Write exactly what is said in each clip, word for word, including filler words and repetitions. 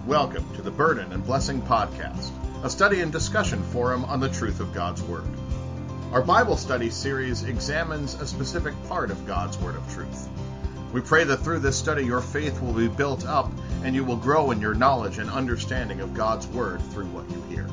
Welcome to the Burden and Blessing Podcast, a study and discussion forum on the truth of God's Word. Our Bible study series examines a specific part of God's Word of truth. We pray that through this study your faith will be built up and you will grow in your knowledge and understanding of God's Word through what you hear.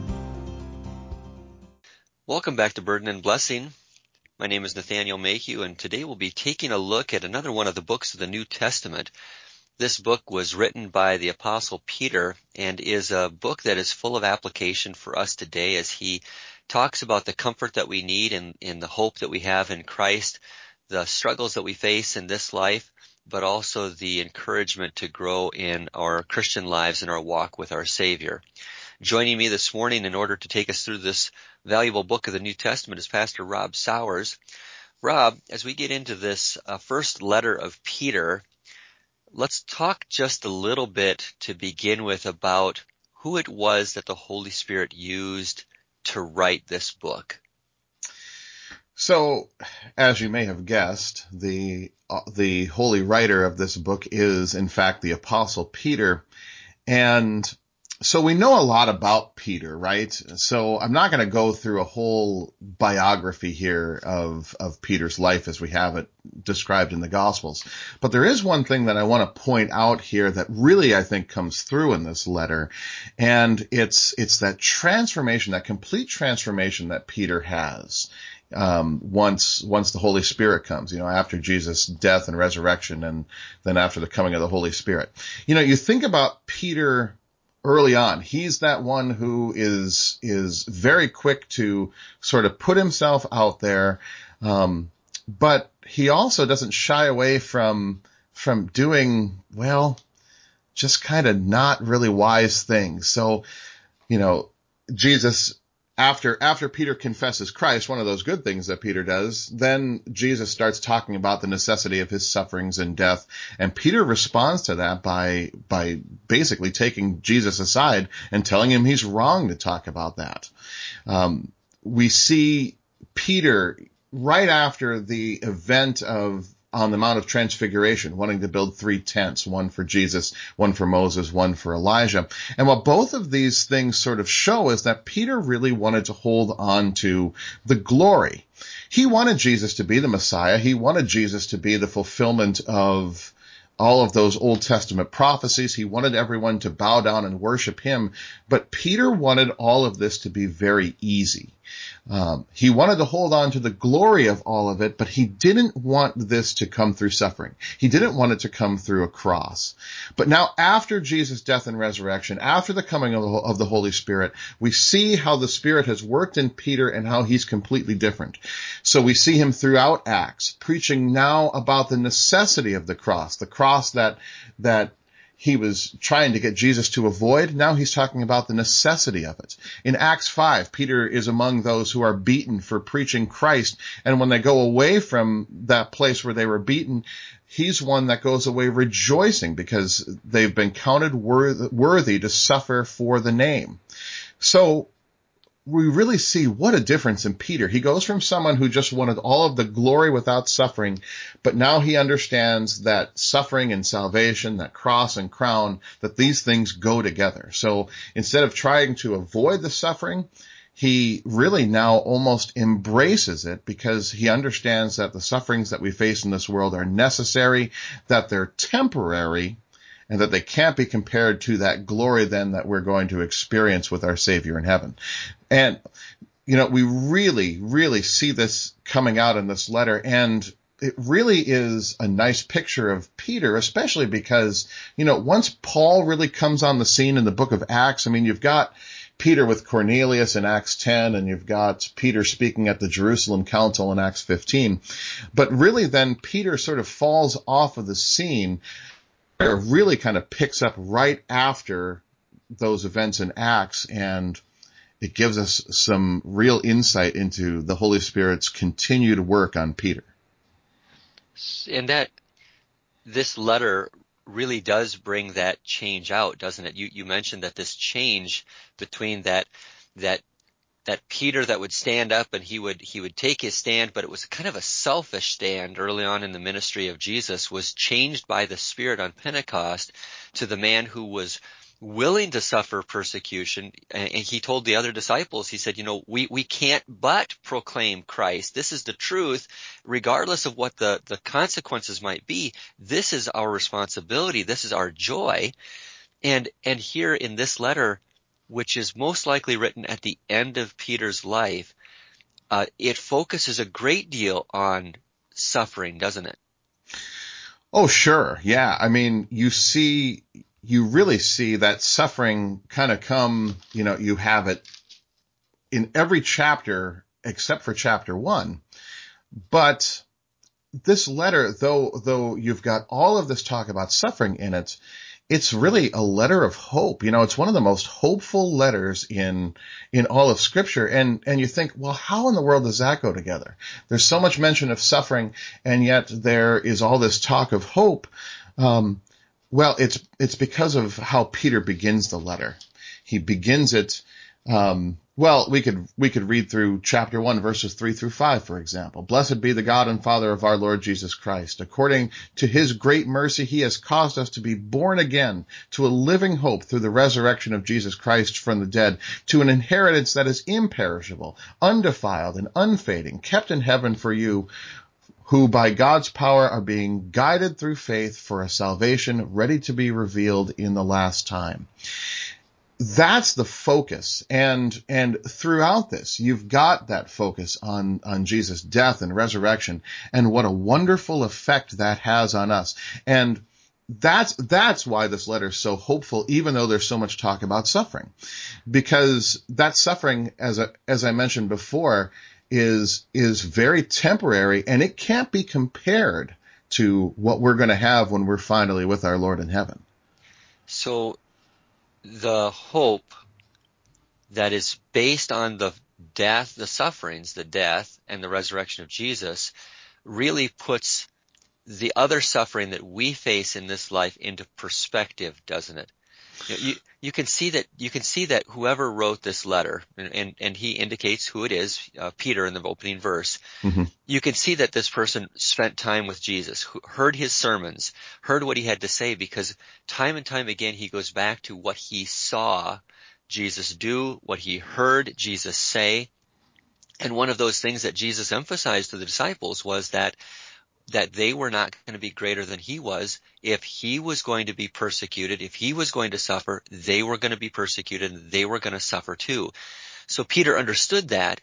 Welcome back to Burden and Blessing. My name is Nathaniel Mayhew, and today we'll be taking a look at another one of the books of the New Testament. This book was written by the Apostle Peter and is a book that is full of application for us today as he talks about the comfort that we need and, and the hope that we have in Christ, the struggles that we face in this life, but also the encouragement to grow in our Christian lives and our walk with our Savior. Joining me this morning in order to take us through this valuable book of the New Testament is Pastor Rob Sowers. Rob, as we get into this uh, first letter of Peter, let's talk just a little bit to begin with about who it was that the Holy Spirit used to write this book. So, as you may have guessed, the uh, the holy writer of this book is, in fact, the Apostle Peter. And so we know a lot about Peter, right? So I'm not going to go through a whole biography here of, of Peter's life as we have it described in the Gospels. But there is one thing that I want to point out here that really I think comes through in this letter. And it's, it's that transformation, that complete transformation that Peter has. Um, once, once the Holy Spirit comes, you know, after Jesus' death and resurrection, and then after the coming of the Holy Spirit. You know, you think about Peter early on. He's that one who is, is very quick to sort of put himself out there. Um, but he also doesn't shy away from, from doing, well, just kind of not really wise things. So, you know, Jesus, After, after Peter confesses Christ, one of those good things that Peter does, then Jesus starts talking about the necessity of his sufferings and death. And Peter responds to that by, by basically taking Jesus aside and telling him he's wrong to talk about that. Um, we see Peter right after the event of on the Mount of Transfiguration, wanting to build three tents, one for Jesus, one for Moses, one for Elijah. And what both of these things sort of show is that Peter really wanted to hold on to the glory. He wanted Jesus to be the Messiah. He wanted Jesus to be the fulfillment of all of those Old Testament prophecies. He wanted everyone to bow down and worship him. But Peter wanted all of this to be very easy. Um, he wanted to hold on to the glory of all of it, but he didn't want this to come through suffering. He didn't want it to come through a cross. But now after Jesus' death and resurrection, after the coming of the, of the Holy Spirit, we see how the Spirit has worked in Peter and how he's completely different. So we see him throughout Acts preaching now about the necessity of the cross, the cross that, that he was trying to get Jesus to avoid. Now he's talking about the necessity of it. In Acts five, Peter is among those who are beaten for preaching Christ. And when they go away from that place where they were beaten, he's one that goes away rejoicing because they've been counted worthy to suffer for the name. So we really see what a difference in Peter. He goes from someone who just wanted all of the glory without suffering, but now he understands that suffering and salvation, that cross and crown, that these things go together. So instead of trying to avoid the suffering, he really now almost embraces it because he understands that the sufferings that we face in this world are necessary, that they're temporary, and that they can't be compared to that glory then that we're going to experience with our Savior in heaven. And, you know, we really, really see this coming out in this letter, and it really is a nice picture of Peter, especially because, you know, once Paul really comes on the scene in the book of Acts, I mean, you've got Peter with Cornelius in Acts ten, and you've got Peter speaking at the Jerusalem Council in Acts fifteen. But really then Peter sort of falls off of the scene. Really kind of picks up right after those events in Acts, and it gives us some real insight into the Holy Spirit's continued work on Peter. And that this letter really does bring that change out, doesn't it? You you mentioned that this change between that that that Peter that would stand up and he would he would take his stand, but it was kind of a selfish stand early on in the ministry of Jesus, was changed by the Spirit on Pentecost to the man who was willing to suffer persecution. And he told the other disciples, he said, you know, we, we can't but proclaim Christ. This is the truth, regardless of what the, the consequences might be. This is our responsibility. This is our joy. And, and here in this letter, which is most likely written at the end of Peter's life, uh, it focuses a great deal on suffering, doesn't it? Oh, sure. Yeah. I mean, you see, you really see that suffering kind of come, you know, you have it in every chapter except for chapter one. But this letter, though, though you've got all of this talk about suffering in it, it's really a letter of hope. You know, it's one of the most hopeful letters in, in all of Scripture. And, and you think, well, how in the world does that go together? There's so much mention of suffering, and yet there is all this talk of hope. Um, well, it's, it's because of how Peter begins the letter. He begins it, um, well, we could, we could read through chapter one, verses three through five, for example. Blessed be the God and Father of our Lord Jesus Christ. According to his great mercy, he has caused us to be born again to a living hope through the resurrection of Jesus Christ from the dead, to an inheritance that is imperishable, undefiled, and unfading, kept in heaven for you, who by God's power are being guided through faith for a salvation ready to be revealed in the last time. That's the focus. And, and throughout this, you've got that focus on, on Jesus' death and resurrection, and what a wonderful effect that has on us. And that's, that's why this letter is so hopeful, even though there's so much talk about suffering, because that suffering, as a, as I mentioned before, is, is very temporary, and it can't be compared to what we're going to have when we're finally with our Lord in heaven. So, the hope that is based on the death, the sufferings, the death and the resurrection of Jesus really puts the other suffering that we face in this life into perspective, doesn't it? You, know, you, you can see that, you can see that whoever wrote this letter, and, and, and he indicates who it is, uh, Peter in the opening verse, mm-hmm. You can see that this person spent time with Jesus, who heard his sermons, heard what he had to say, because time and time again he goes back to what he saw Jesus do, what he heard Jesus say. And one of those things that Jesus emphasized to the disciples was that that they were not going to be greater than he was. If he was going to be persecuted, if he was going to suffer, they were going to be persecuted and they were going to suffer too. So Peter understood that,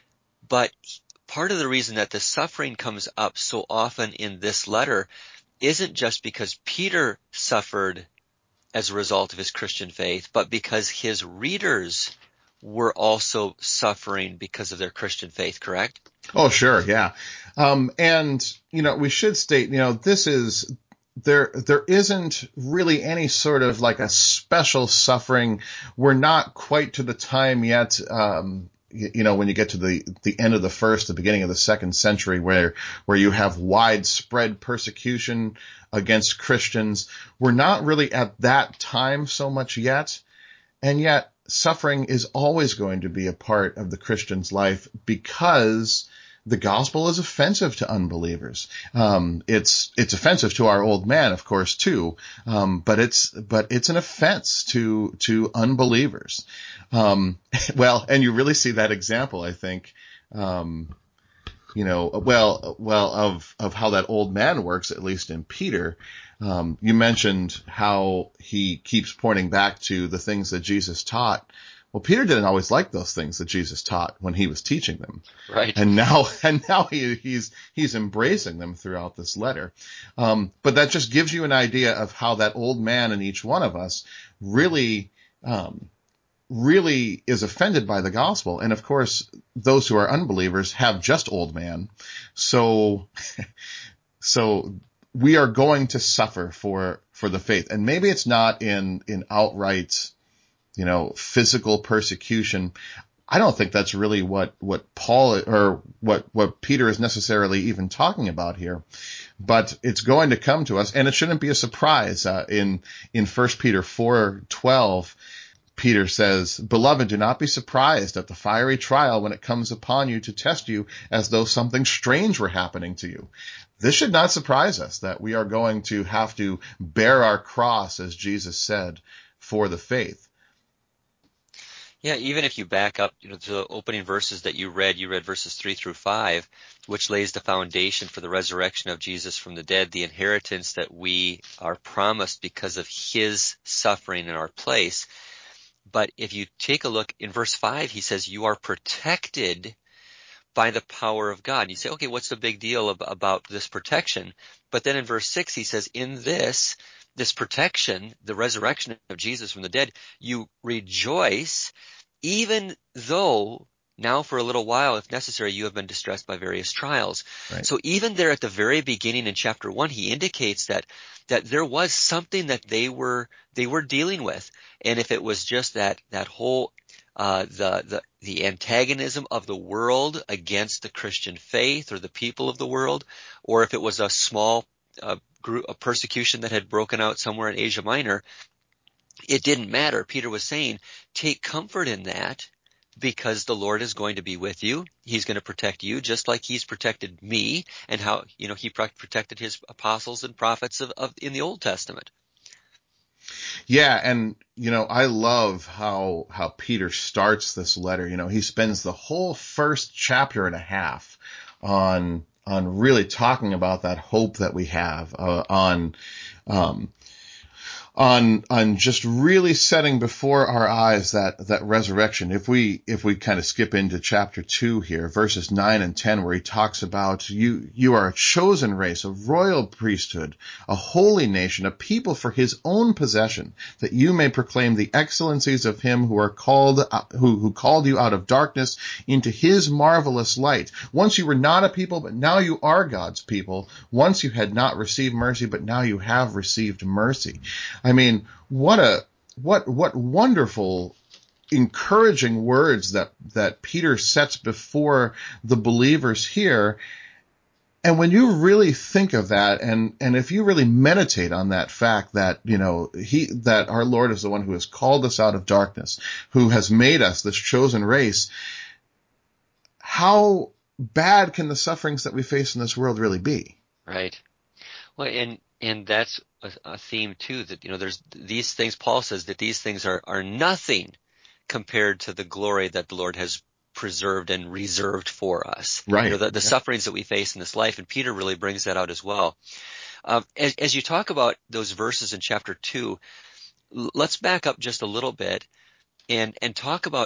but part of the reason that the suffering comes up so often in this letter isn't just because Peter suffered as a result of his Christian faith, but because his readers were also suffering because of their Christian faith, correct? Oh, sure. Yeah. Um, and, you know, we should state, you know, this is, there, there isn't really any sort of like a special suffering. We're not quite to the time yet, um, you, you know, when you get to the, the end of the first, the beginning of the second century, where, where you have widespread persecution against Christians. We're not really at that time so much yet. And yet, suffering is always going to be a part of the Christian's life, because the gospel is offensive to unbelievers. Um, it's, it's offensive to our old man, of course, too. Um, but it's, but it's an offense to, to unbelievers. Um, well, and you really see that example, I think, um, you know, well, well, of, of how that old man works, at least in Peter. Um, you mentioned how he keeps pointing back to the things that Jesus taught. Well, Peter didn't always like those things that Jesus taught when he was teaching them. Right. And now, and now he, he's, he's embracing them throughout this letter. Um, but that just gives you an idea of how that old man in each one of us really, um, really is offended by the gospel. And of course, those who are unbelievers have just old man. So, so we are going to suffer for, for the faith. And maybe it's not in, in outright, you know, physical persecution. I don't think that's really what, what Paul or what, what Peter is necessarily even talking about here, but it's going to come to us, and it shouldn't be a surprise. Uh, in, in First Peter four twelve, Peter says, "Beloved, do not be surprised at the fiery trial when it comes upon you to test you as though something strange were happening to you." This should not surprise us, that we are going to have to bear our cross, as Jesus said, for the faith. Yeah, even if you back up, you know, to the opening verses that you read, you read verses three through five, which lays the foundation for the resurrection of Jesus from the dead, the inheritance that we are promised because of his suffering in our place. But if you take a look in verse five, he says, you are protected by the power of God. You say, okay, what's the big deal ab- about this protection? But then in verse six, he says, in this, this protection, the resurrection of Jesus from the dead, you rejoice, even though now for a little while, if necessary, you have been distressed by various trials. Right. So even there at the very beginning in chapter one, he indicates that, that there was something that they were, they were dealing with. And if it was just that, that whole, uh, the, the, the antagonism of the world against the Christian faith or the people of the world, or if it was a small, uh, group, a persecution that had broken out somewhere in Asia Minor, it didn't matter. Peter was saying, take comfort in that because the Lord is going to be with you. He's going to protect you just like he's protected me and how, you know, he protected his apostles and prophets of, of in the Old Testament. Yeah, and you know, I love how how Peter starts this letter. You know, he spends the whole first chapter and a half on on really talking about that hope that we have, uh, on um on on just really setting before our eyes that that resurrection. If we if we kind of skip into chapter two here, verses nine and ten, where he talks about you you are a chosen race, a royal priesthood, a holy nation, a people for his own possession, that you may proclaim the excellencies of him who are called who who called you out of darkness into his marvelous light. Once you were not a people, but now you are God's people. Once you had not received mercy, but now you have received mercy. I mean, what a what what wonderful, encouraging words that that Peter sets before the believers here. And when you really think of that, and and if you really meditate on that fact that, you know, he that our Lord is the one who has called us out of darkness, who has made us this chosen race, how bad can the sufferings that we face in this world really be? Right. Well, and and that's a, a theme too, that, you know, there's these things, Paul says that these things are, are nothing compared to the glory that the Lord has preserved and reserved for us. Right. You know, the, the Yeah. sufferings that we face in this life, and Peter really brings that out as well. Um, as, as you talk about those verses in chapter two, l- let's back up just a little bit and, and talk about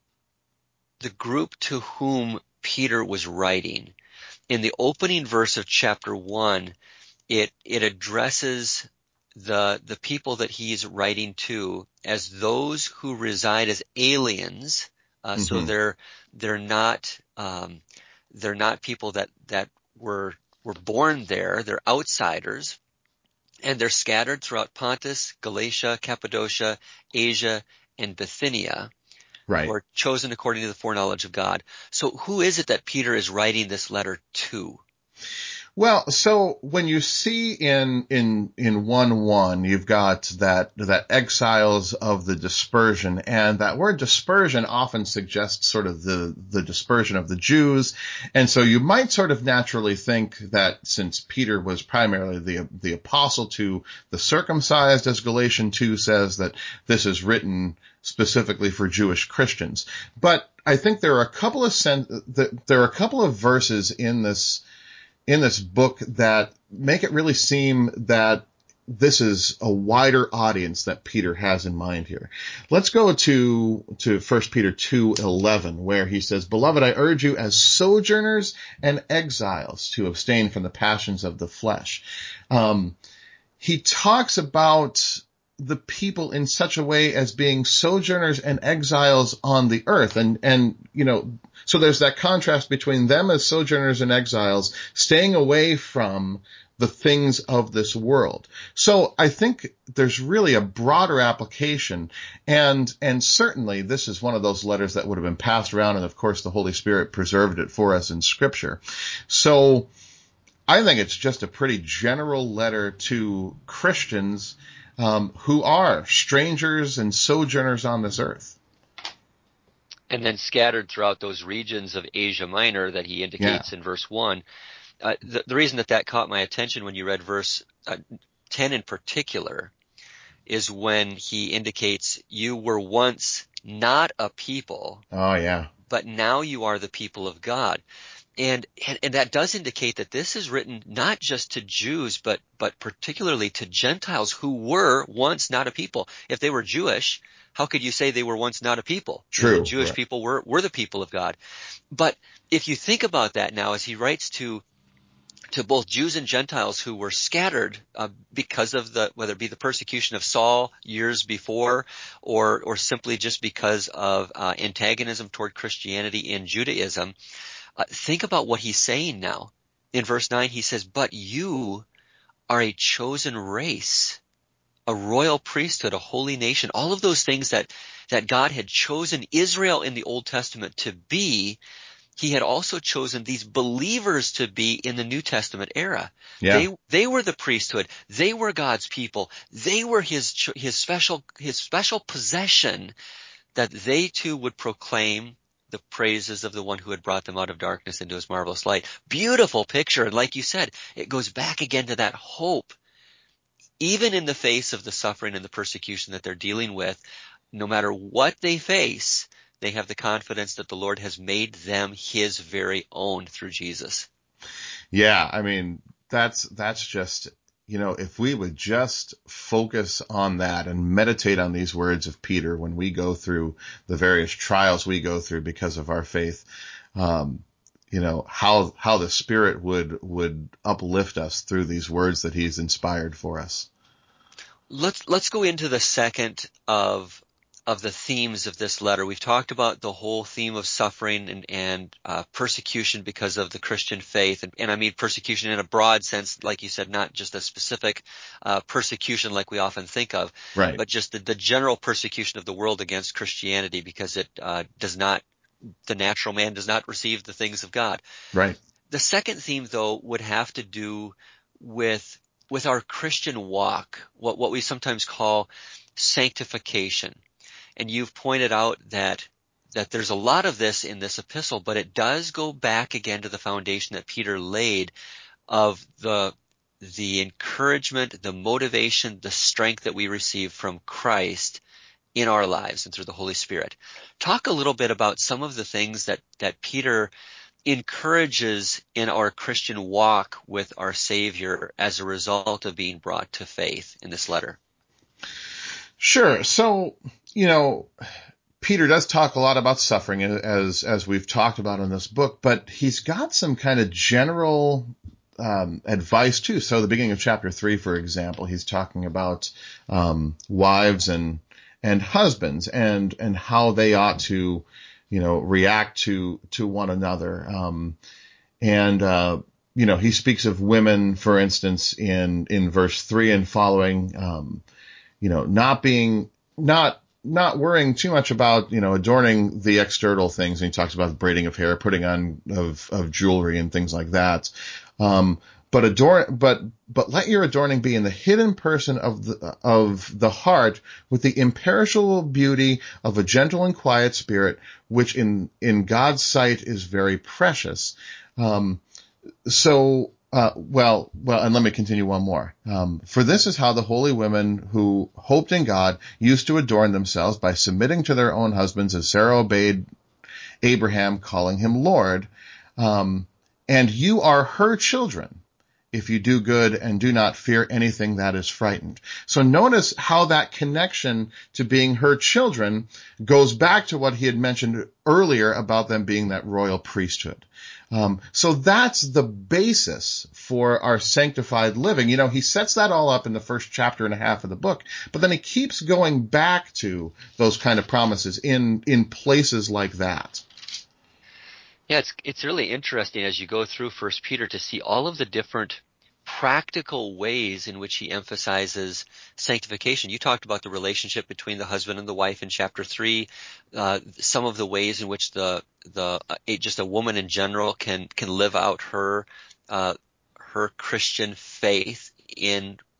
the group to whom Peter was writing. In the opening verse of chapter one, It it addresses the the people that he's writing to as those who reside as aliens. Uh, so Mm-hmm. they're they're not um, they're not people that that were were born there. They're outsiders, and they're scattered throughout Pontus, Galatia, Cappadocia, Asia, and Bithynia, who Right. are chosen according to the foreknowledge of God. So who is it that Peter is writing this letter to? Well, so when you see in in in one one, you've got that that exiles of the dispersion, and that word dispersion often suggests sort of the the dispersion of the Jews, and so you might sort of naturally think that since Peter was primarily the the apostle to the circumcised, as Galatians two says, that this is written specifically for Jewish Christians. But I think there are a couple of sen- there are a couple of verses in this. in this book that make it really seem that this is a wider audience that Peter has in mind here. Let's go to, to First Peter two eleven, where he says, "Beloved, I urge you as sojourners and exiles to abstain from the passions of the flesh." Um, he talks about the people in such a way as being sojourners and exiles on the earth. And, and, you know, so there's that contrast between them as sojourners and exiles, staying away from the things of this world. So I think there's really a broader application, and, and certainly this is one of those letters that would have been passed around, and of course the Holy Spirit preserved it for us in Scripture. So I think it's just a pretty general letter to Christians um, who are strangers and sojourners on this earth. And then scattered throughout those regions of Asia Minor that he indicates Yeah. in verse one. Uh, the, the reason that that caught my attention when you read verse uh, ten in particular is when he indicates you were once not a people, Oh, yeah. but now you are the people of God. And, and and that does indicate that this is written not just to Jews, but but particularly to Gentiles who were once not a people. If they were Jewish, how could you say they were once not a people? You know, True. the Jewish Right. people were were the people of God. But if you think about that now, as he writes to to both Jews and Gentiles who were scattered uh, because of the, whether it be the persecution of Saul years before, or or simply just because of uh, antagonism toward Christianity in Judaism. Uh, think about what he's saying now. In verse nine, he says, "But you are a chosen race, a royal priesthood, a holy nation." All of those things that, that God had chosen Israel in the Old Testament to be, he had also chosen these believers to be in the New Testament era. Yeah. They, they were the priesthood. They were God's people. They were his, his special, his special possession, that they too would proclaim the praises of the one who had brought them out of darkness into his marvelous light. Beautiful picture. And like you said, it goes back again to that hope. Even in the face of the suffering and the persecution that they're dealing with, no matter what they face, they have the confidence that the Lord has made them his very own through Jesus. Yeah. I mean, that's, that's just, you know, if we would just focus on that and meditate on these words of Peter when we go through the various trials we go through because of our faith, um, you know, how, how the Spirit would, would uplift us through these words that he's inspired for us. Let's, let's go into the second of, of the themes of this letter. We've talked about the whole theme of suffering and, and uh, persecution because of the Christian faith. And, and I mean persecution in a broad sense, like you said, not just a specific uh, persecution like we often think of, Right. but just the, the general persecution of the world against Christianity, because it uh, does not, the natural man does not receive the things of God. Right. The second theme, though, would have to do with with our Christian walk, what, what we sometimes call sanctification. And you've pointed out that that there's a lot of this in this epistle, but it does go back again to the foundation that Peter laid of the the encouragement, the motivation, the strength that we receive from Christ in our lives and through the Holy Spirit. Talk a little bit about some of the things that, that Peter encourages in our Christian walk with our Savior as a result of being brought to faith in this letter. Sure. So, you know, Peter does talk a lot about suffering, as as we've talked about in this book, but he's got some kind of general um, advice too. So, the beginning of chapter three, for example, he's talking about um, wives and and husbands and and how they ought to, you know, react to to one another. Um, and uh, you know, he speaks of women, for instance, in in verse three and following. Um, you know, not being, not, not worrying too much about, you know, adorning the external things. And he talks about the braiding of hair, putting on of, of jewelry and things like that. Um, but adorn, but, but let your adorning be in the hidden person of the, of the heart with the imperishable beauty of a gentle and quiet spirit, which in, in God's sight is very precious. Um, so, Uh, well, well, and let me continue one more. Um, for this is how the holy women who hoped in God used to adorn themselves by submitting to their own husbands, as Sarah obeyed Abraham, calling him Lord. Um, and you are her children if you do good and do not fear anything that is frightened. So notice how that connection to being her children goes back to what he had mentioned earlier about them being that royal priesthood. Um, so that's the basis for our sanctified living. You know, he sets that all up in the first chapter and a half of the book, but then he keeps going back to those kind of promises in, in places like that. Yeah, it's it's really interesting as you go through First Peter to see all of the different practical ways in which he emphasizes sanctification. You talked about the relationship between the husband and the wife in chapter three. Uh, some of the ways in which the the uh, just a woman in general can can live out her uh, her Christian faith in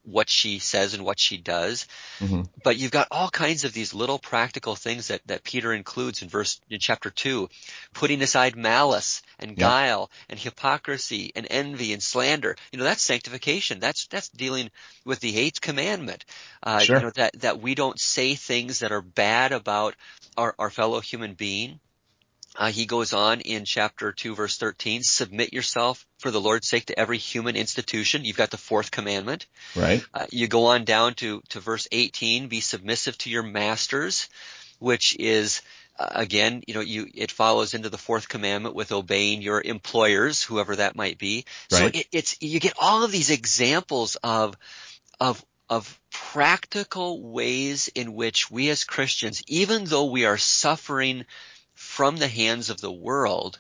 what she says and what she does. Mm-hmm. But you've got all kinds of these little practical things that, that Peter includes in verse, in chapter two, putting aside malice and Yep. guile and hypocrisy and envy and slander. You know, that's sanctification. That's, that's dealing with the eighth commandment. Uh, you Sure. know, that, that we don't say things that are bad about our, our fellow human being. Uh, he goes on in chapter two, verse thirteen, submit yourself for the Lord's sake to every human institution. You've got the fourth commandment. Right. Uh, you go on down to, to verse eighteen, be submissive to your masters, which is, uh, again, you know, you, it follows into the fourth commandment with obeying your employers, whoever that might be. So Right. it, it's, you get all of these examples of, of, of practical ways in which we as Christians, even though we are suffering from the hands of the world,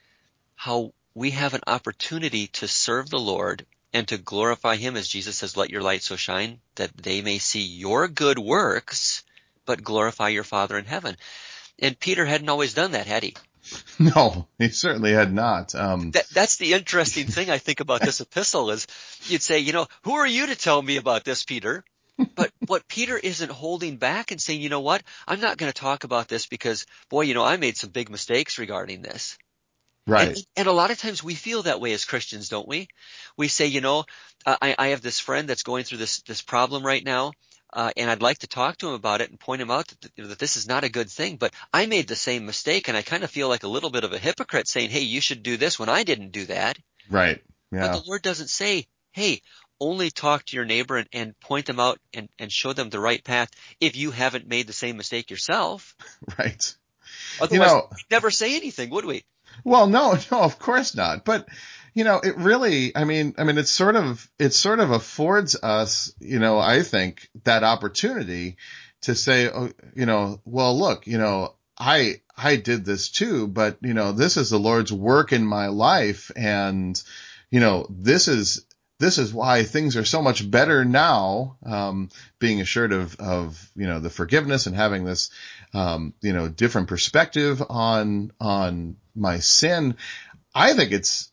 how we have an opportunity to serve the Lord and to glorify Him, as Jesus says, let your light so shine that they may see your good works, but glorify your Father in heaven. And Peter hadn't always done that, had he? No, he certainly had not. Um, That, that's the interesting thing I think about this epistle is you'd say, you know, who are you to tell me about this, Peter? But what Peter isn't holding back and saying, you know what, I'm not going to talk about this because, boy, you know, I made some big mistakes regarding this. right. And, and a lot of times we feel that way as Christians, don't we? We say, you know, uh, I, I have this friend that's going through this, this problem right now, uh, and I'd like to talk to him about it and point him out that, you know, that this is not a good thing, but I made the same mistake, and I kind of feel like a little bit of a hypocrite saying, hey, you should do this when I didn't do that. Right. But Yeah. the Lord doesn't say, hey, only talk to your neighbor and, and point them out and, and show them the right path if you haven't made the same mistake yourself. Right. You Otherwise, know, we'd never say anything, would we? well, no, no, of course not. But, you know, it really, I mean, I mean, it's sort of, it sort of affords us, you know, I think that opportunity to say, oh, you know, well, look, you know, I, I did this too, but, you know, this is the Lord's work in my life. And, you know, this is, this is why things are so much better now, um, being assured of, of, you know, the forgiveness and having this, um, you know, different perspective on, on my sin. I think it's,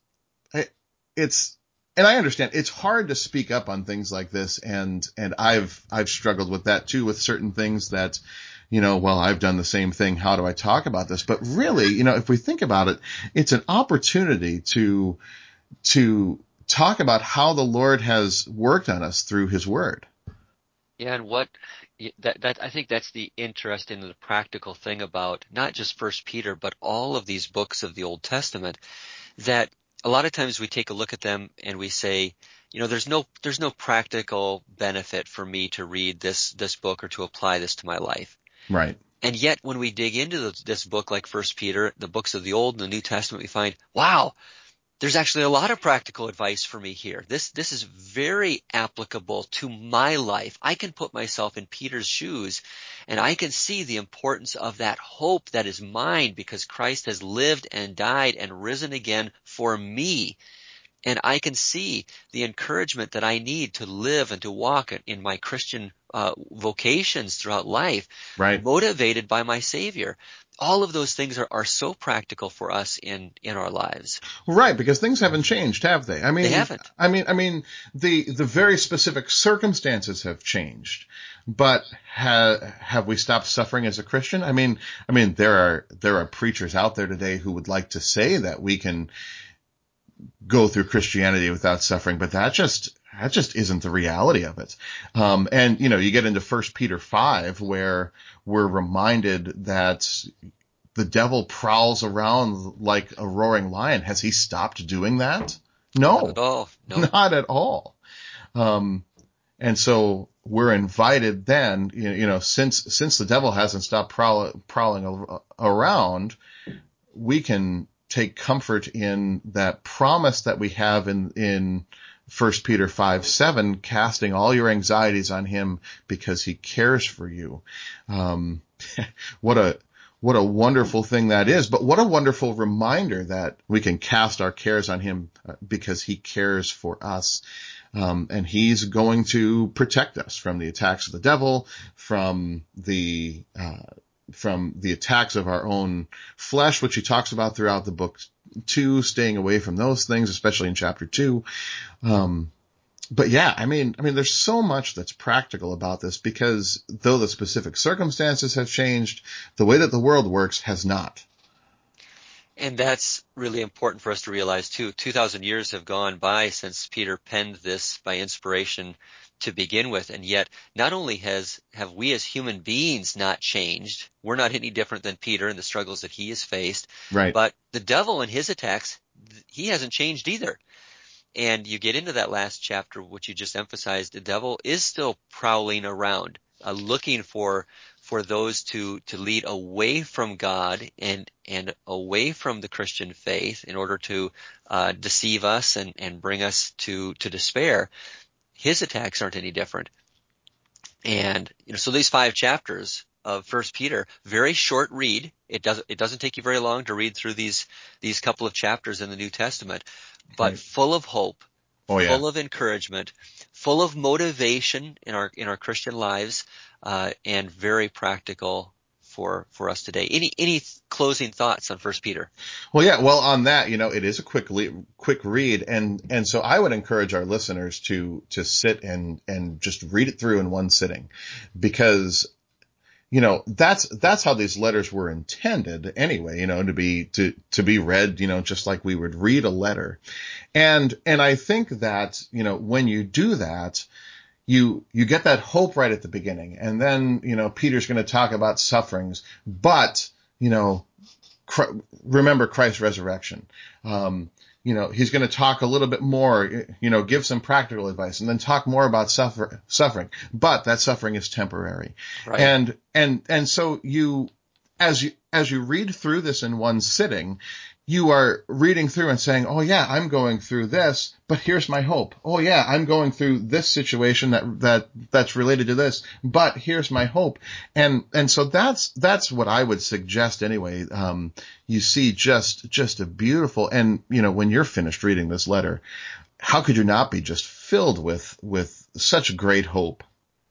it's, and I understand it's hard to speak up on things like this. And, and I've, I've struggled with that too, with certain things that, you know, well, I've done the same thing. How do I talk about this? But really, you know, if we think about it, it's an opportunity to, to talk about how the Lord has worked on us through His Word. Yeah, and what that that I think that's the interesting and the practical thing about not just First Peter, but all of these books of the Old Testament, that a lot of times we take a look at them and we say, you know, there's no there's no practical benefit for me to read this this book or to apply this to my life. Right. And yet when we dig into this, this book like First Peter, the books of the Old and the New Testament, we find, wow, there's actually a lot of practical advice for me here. This this is very applicable to my life. I can put myself in Peter's shoes and I can see the importance of that hope that is mine because Christ has lived and died and risen again for me. And I can see the encouragement that I need to live and to walk in my Christian uh, vocations throughout life, Right. motivated by my Savior. All of those things are, are so practical for us in, in our lives. Right, because things haven't changed, have they? I They mean, haven't. I mean, I mean, the the very specific circumstances have changed, but ha, have we stopped suffering as a Christian? I mean, I mean, there are there are preachers out there today who would like to say that we can go through Christianity without suffering, but that just that just isn't the reality of it. Um, and you know, you get into First Peter five, where we're reminded that the devil prowls around like a roaring lion. Has he stopped doing that? No, Not at all. No. not at all. Um, and so we're invited then, you know, since since the devil hasn't stopped prowl, prowling around, we can take comfort in that promise that we have in in First Peter five seven, casting all your anxieties on Him because He cares for you. Um, what a What a wonderful thing that is, but what a wonderful reminder that we can cast our cares on Him because He cares for us. Um, and He's going to protect us from the attacks of the devil, from the, uh, from the attacks of our own flesh, which He talks about throughout the book too, staying away from those things, especially in chapter two. Um, but yeah, I mean, I mean, there's so much that's practical about this because though the specific circumstances have changed, the way that the world works has not. And that's really important for us to realize too. two thousand years have gone by since Peter penned this by inspiration to begin with, and yet not only has have we as human beings not changed, we're not any different than Peter and the struggles that he has faced, Right. but the devil and his attacks, he hasn't changed either. And you get into that last chapter, which you just emphasized, the devil is still prowling around, uh, looking for for those to to lead away from God and and away from the Christian faith in order to uh, deceive us and and bring us to to despair. His attacks aren't any different. And you know, so these five chapters of First Peter, very short read. It doesn't it doesn't take you very long to read through these these couple of chapters in the New Testament, but Right. full of hope, Oh yeah. full of encouragement, full of motivation in our in our Christian lives, uh, and very practical for for us today. Any any closing thoughts on First Peter? Well, yeah. Well, on that, you know, it is a quick le- quick read, and and so I would encourage our listeners to to sit and and just read it through in one sitting, because you know that's that's how these letters were intended anyway. You know, to be to to be read, you know, just like we would read a letter, and and I think that you know when you do that, you you get that hope right at the beginning, and then you know Peter's going to talk about sufferings, but you know. Remember Christ's resurrection. Um, you know, he's going to talk a little bit more, you know, give some practical advice and then talk more about suffer, suffering, but that suffering is temporary. Right. And, and, and so you, as you, as you read through this in one sitting, you are reading through and saying, oh yeah, I'm going through this, but here's my hope. Oh yeah, I'm going through this situation that, that, that's related to this, but here's my hope. And, and so that's, that's what I would suggest anyway. Um, you see just, just a beautiful, and you know, when you're finished reading this letter, how could you not be just filled with, with such great hope?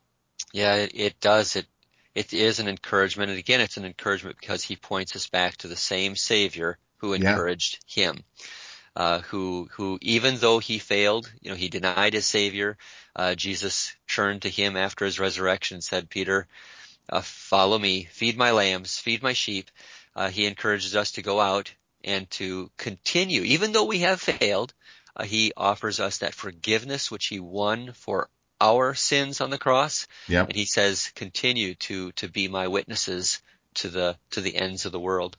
Yeah, it, it does. It it is an encouragement, and again, it's an encouragement because he points us back to the same Savior who Yeah. encouraged him, uh, who, who even though he failed, you know, he denied his Savior, uh, Jesus turned to him after his resurrection and said, Peter, uh, follow me, feed my lambs, feed my sheep. Uh, he encourages us to go out and to continue. Even though we have failed, uh, he offers us that forgiveness which he won for our sins on the cross. Yep. And he says, continue to, to be my witnesses to the, to the ends of the world.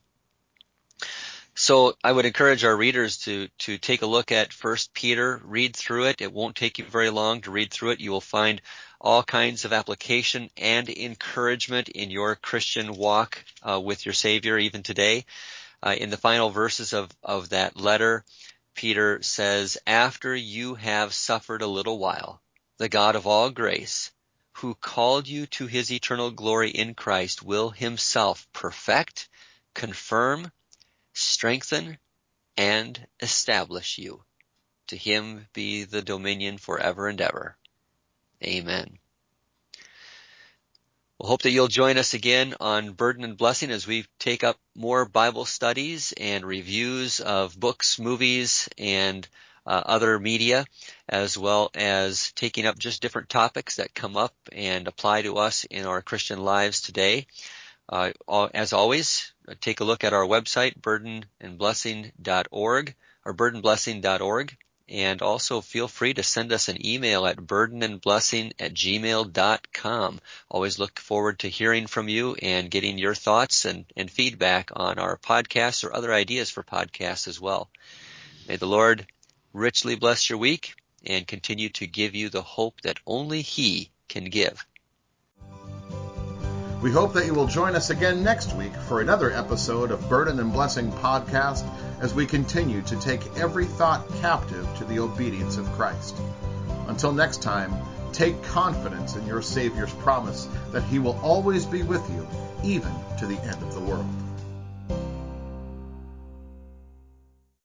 So I would encourage our readers to, to take a look at First Peter, read through it. It won't take you very long to read through it. You will find all kinds of application and encouragement in your Christian walk uh, with your Savior even today. Uh, in the final verses of, of that letter, Peter says, after you have suffered a little while, the God of all grace, who called you to his eternal glory in Christ, will himself perfect, confirm, strengthen, and establish you. To him be the dominion forever and ever. Amen. We'll hope that you'll join us again on Burden and Blessing as we take up more Bible studies and reviews of books, movies, and uh, other media, as well as taking up just different topics that come up and apply to us in our Christian lives today. Uh, as always, take a look at our website, burden and blessing dot org or burden blessing dot org, and also feel free to send us an email at burden and blessing at gmail dot com. Always look forward to hearing from you and getting your thoughts and, and feedback on our podcasts or other ideas for podcasts as well. May the Lord richly bless your week and continue to give you the hope that only He can give. We hope that you will join us again next week for another episode of Burden and Blessing Podcast as we continue to take every thought captive to the obedience of Christ. Until next time, take confidence in your Savior's promise that He will always be with you, even to the end of the world.